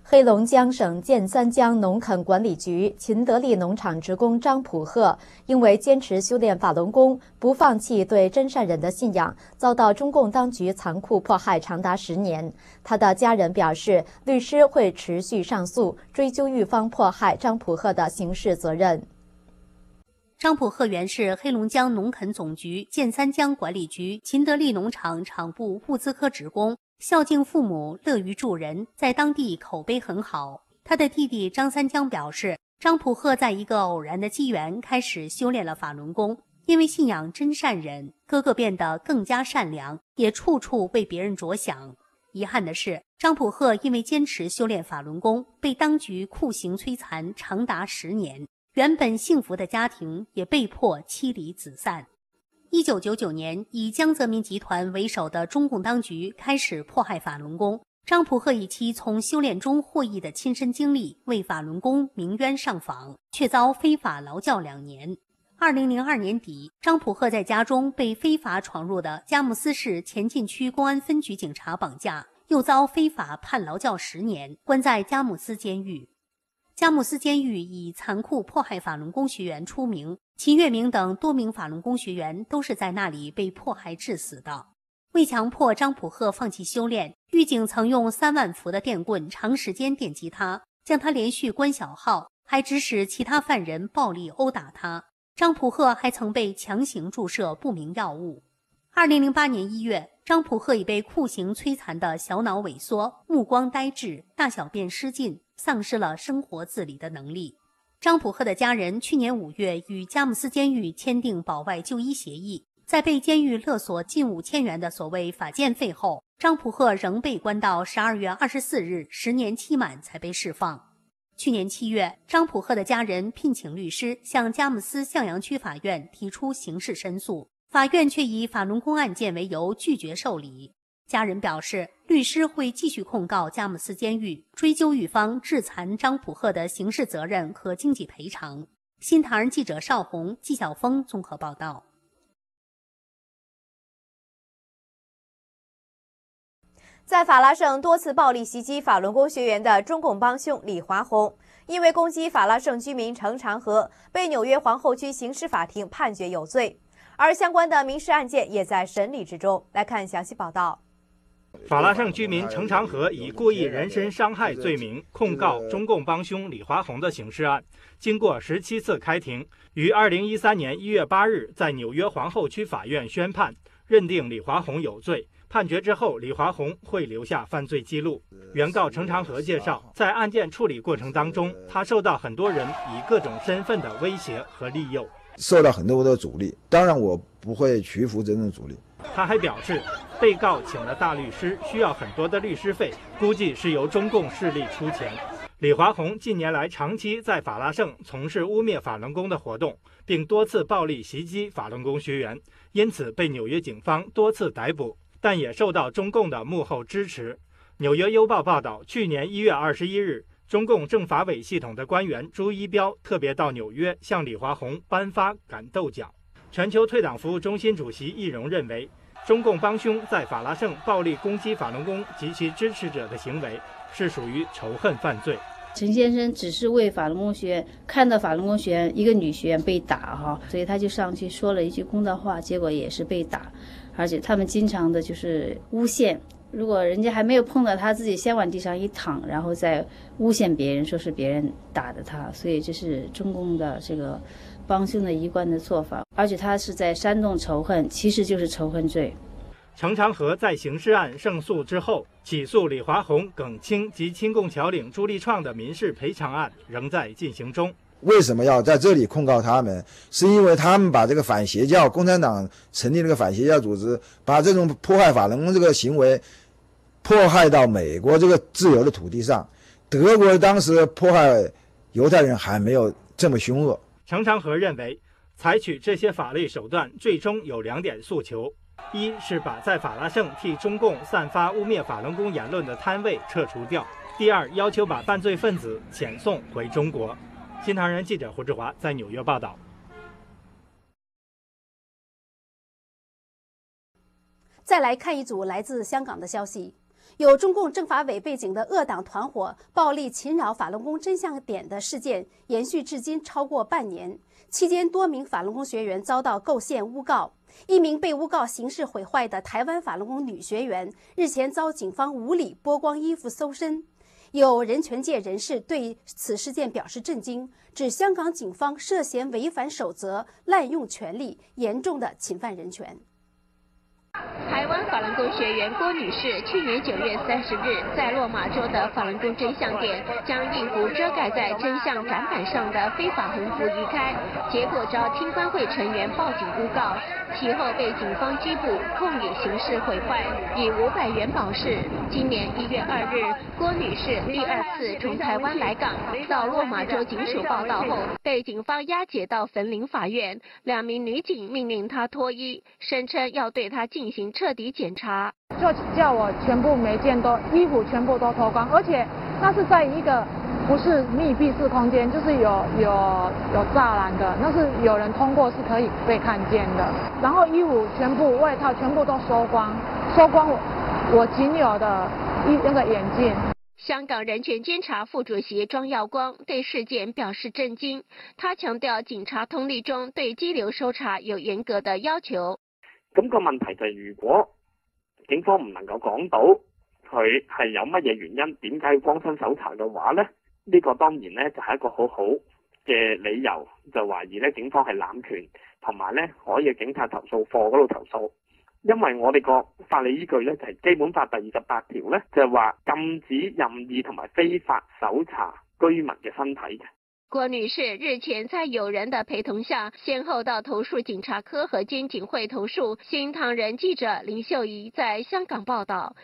黑龙江省建三江农垦管理局秦德利农场职工张普鹤，因为坚持修炼法轮功，不放弃对真善忍的信仰，遭到中共当局残酷迫害长达10年。他的家人表示，律师会持续上诉，追究狱方迫害张普鹤的刑事责任。 张普鹤原是黑龙江农垦总局建三江管理局秦德利农场场部物资科职工，孝敬父母，乐于助人，在当地口碑很好。他的弟弟张三江表示，张普鹤在一个偶然的机缘开始修炼了法轮功，因为信仰真善忍，哥哥变得更加善良，也处处为别人着想。遗憾的是，张普鹤因为坚持修炼法轮功，被当局酷刑摧残长达10年。原本幸福的家庭也被迫妻离子散。1999年，以江泽民集团为首的中共当局开始迫害法轮功。张普鹤以其从修炼中获益的亲身经历，为法轮功鸣冤上访，却遭非法劳教2年。2002年底，张普鹤在家中被非法闯入的佳木斯市前进区公安分局警察绑架，又遭非法判劳教10年，关在佳木斯监狱。佳木斯监狱以残酷迫害法轮功学员出名，秦月明等多名法轮功学员都是在那里被迫害致死的。为强迫张普鹤放弃修炼，狱警曾用3万伏的电棍长时间电击他，将他连续关小号，还指使其他犯人暴力殴打他。张普鹤还曾被强行注射不明药物。2008年1月，张普鹤已被酷刑摧残的小脑萎缩、目光呆滞、大小便失禁，丧失了生活自理的能力。张普鹤的家人去年5月与佳木斯监狱签订保外就医协议，在被监狱勒索近5000元的所谓法建费后，张普鹤仍被关到12月24日10年期满才被释放。去年7月，张普鹤的家人聘请律师向佳木斯向阳区法院提出刑事申诉，法院却以法轮功案件为由拒绝受理。家人表示，律师会继续控告佳木斯监狱，追究狱方致残张普鹤的刑事责任和经济赔偿。新唐人记者邵红、纪晓峰综合报道。 在法拉盛多次暴力袭击法轮功学员的中共帮凶李华红，因为攻击法拉盛居民程长河，被纽约皇后区刑事法庭判决有罪，而相关的民事案件也在审理之中。来看详细报道。 法拉盛居民程长河以故意人身伤害罪名控告中共帮凶李华红的刑事案，经过17次开庭，于2013年1月8日在纽约皇后区法院宣判，认定李华红有罪。判决之后，李华红会留下犯罪记录。原告程长河介绍，在案件处理过程当中，他受到很多人以各种身份的威胁和利诱， 受到很多的阻力。当然，我不会屈服这种阻力。 他还表示，被告请了大律师，需要很多的律师费，估计是由中共势力出钱。李华红近年来长期在法拉盛从事污蔑法轮功的活动，并多次暴力袭击法轮功学员，因此被纽约警方多次逮捕，但也受到中共的幕后支持。纽约邮报报道，去年1月21日，中共政法委系统的官员朱一标特别到纽约向李华红颁发感斗奖。全球退党服务中心主席易荣认为，中共帮凶在法拉盛暴力攻击法轮功及其支持者的行为是属于仇恨犯罪。 陈先生只是为法轮功学员，看到法轮功学员一个女学员被打所以他就上去说了一句公道话，结果也是被打。而且他们经常的就是诬陷，如果人家还没有碰到他，自己先往地上一躺，然后再诬陷别人，说是别人打的他，所以这是中共的这个帮凶的一贯的做法，而且他是在煽动仇恨，其实就是仇恨罪。 程长河在刑事案胜诉之后，起诉李华红、耿清及亲共侨领朱立创的民事赔偿案仍在进行中。 为什么要在这里控告他们？是因为他们把这个反邪教，共产党成立了个反邪教组织，把这种迫害法轮功这个行为迫害到美国这个自由的土地上。德国当时迫害犹太人还没有这么凶恶。 程长河认为，采取这些法律手段最终有2点诉求：一是把在法拉盛替中共散发污蔑法轮功言论的摊位撤除掉；第二，要求把犯罪分子遣送回中国。新唐人记者胡志华在纽约报道。 再来看一组来自香港的消息。 有中共政法委背景的恶党团伙暴力侵扰法轮功真相点的事件延续至今超过半年，期间多名法轮功学员遭到构陷诬告。一名被诬告刑事毁坏的台湾法轮功女学员日前遭警方无理剥光衣服搜身。有人权界人士对此事件表示震惊，指香港警方涉嫌违反守则、滥用权力，严重的侵犯人权。 台湾法轮功学员郭女士去年9月30日在落马洲的法轮功真相点将衣服遮盖在真相展板上的非法横幅移开，结果遭听观会成员报警诬告，其后被警方拘捕，控以刑事毁坏，以500元保释。今年1月2日，郭女士第二次从台湾来港，到落马洲警署报到后，被警方押解到phần林法院，2名女警命令她脱衣，声称要对她进行彻底检查， 就叫我全部每件都衣服全部都脱光，而且那是在一个不是密闭式空间，就是有栅栏的，那是有人通过是可以被看见的。然后衣服全部外套全部都收光我仅有的那个眼镜。 香港人权监察副主席庄耀光对事件表示震惊，他強調警察通例中對羈留搜查有嚴格的要求。 咁個問題就係如果警方唔能夠講到佢係有乜嘢原因，點解要光身搜查嘅話呢？呢個當然呢就係一個好好嘅理由，就懷疑呢警方係濫權，同埋呢可以警察投訴課嗰度投訴。因為我哋個法理依據呢就係基本法第28條呢，就係話禁止任意同埋非法搜查居民嘅身體嘅。 郭女士日前在友人的陪同下，先後到投訴警察科和監警會投訴。新唐人記者林秀儀在香港報道。